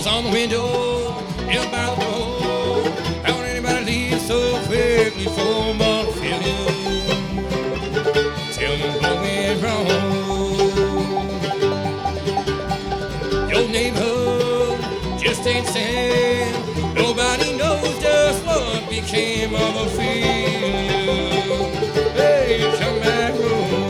Was on the window, held by the door. How would anybody leave so quickly for my feeling? Tell me what went wrong. Your neighborhood just ain't same. Nobody knows just what became of a feeling. Hey, come back home.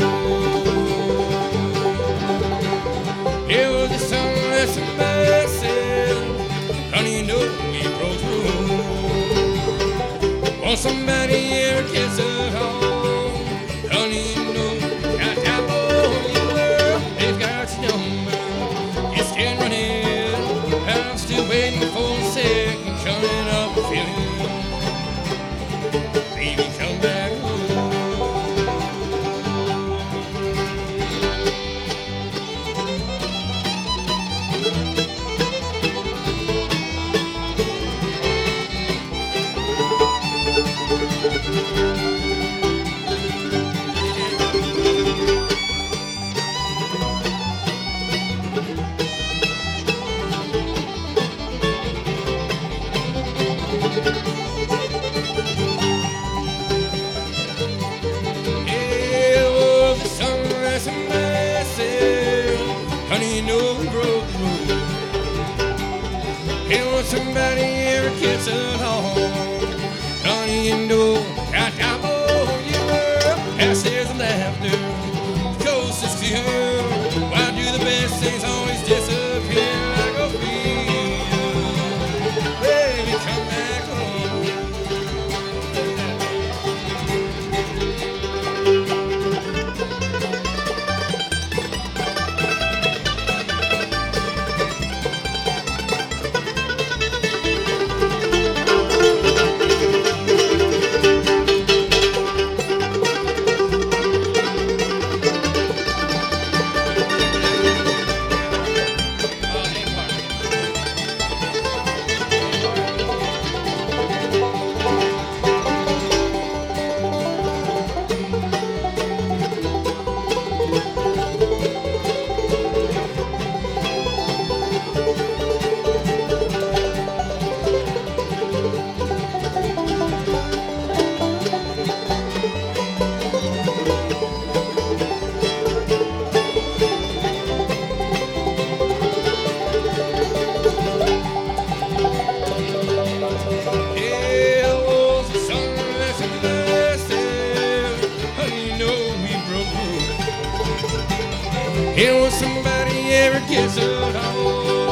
It was the sun that's a mercy. Honey, you know we broke through. Want somebody here to kiss her home. Honey, you know got time for your world. They've got your number. It's still running. I'm still waiting for a second coming up feeling. Baby, come back home. Honey, you know we broke the rules. Hey, want somebody ever kiss at home? Honey, you know got time for you, girl. Ashes and laughter, the coast is clear. Why do the best things always disappear like a fever? Baby, come back home. It was somebody ever kiss at home.